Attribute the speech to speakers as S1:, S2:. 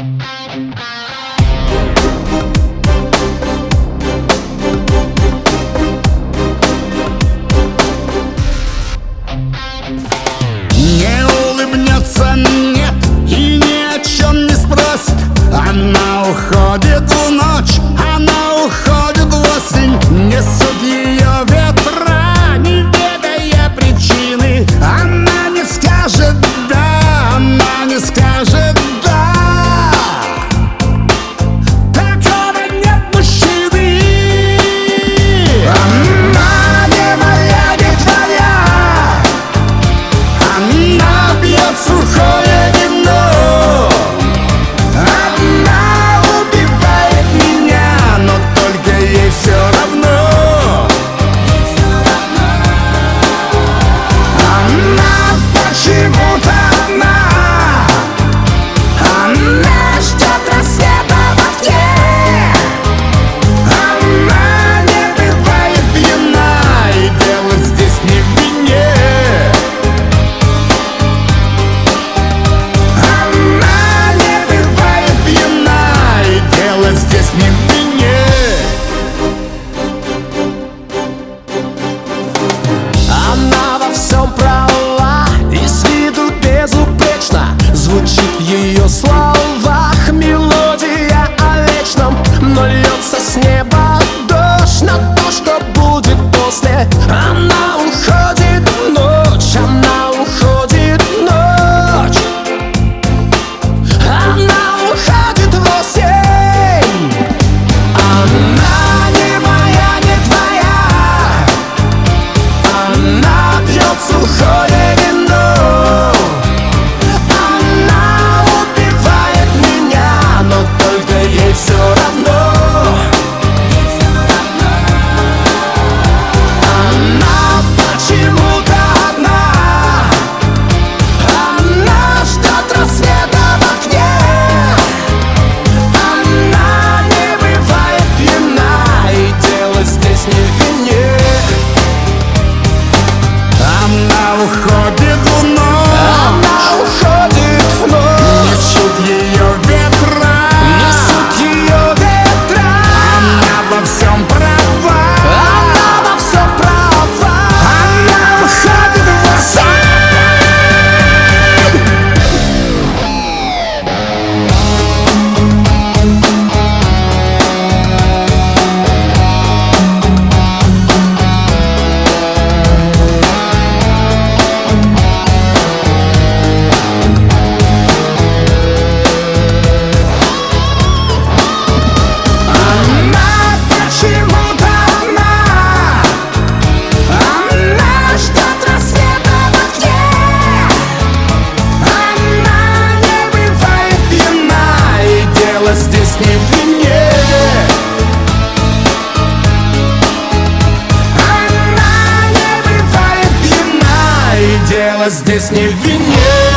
S1: Не улыбнется, нет, и ни о чем не спросит. Она уходит в ночь, она уходит в осень. Несут ее ветра, не ведая причины. Она не скажет да, она не скажет да. Такого нет мужчины. Она не моя, не твоя. Она пьет сухое вино. Она убивает меня, но только ей все равно. Она почему-то одна. Она ждет рассвета в окне. Она не бывает пьяна, и дело здесь не в вине. Она не бывает пьяна, и дело здесь не в вине.
S2: Она во всем права и с виду безупречна. Звучит в ее словах мелодия о вечном, но льется с неба дождь на то, что будет после. Она уходит в ночь, она уходит в ночь. Она уходит в осень. Она не моя, не твоя. Она пьет сухое вино. Она убивает меня, но только ей все равно. Она почему-то одна. Она ждет рассвета в окне. Она не бывает пьяна, и дело здесь не в вине.
S1: Она уходит в ночь.
S2: Она уходит в ночь.
S1: Несут ее ветра.
S2: Несут ее ветра.
S1: Она во всем права.
S2: Она во всем права.
S1: Она уходит в осень. Она почему-то одна. Она ждет рассвета в окне. Она не бывает пьяна, и дело здесь не в вине. Она не бывает пьяна, и дело здесь не в вине.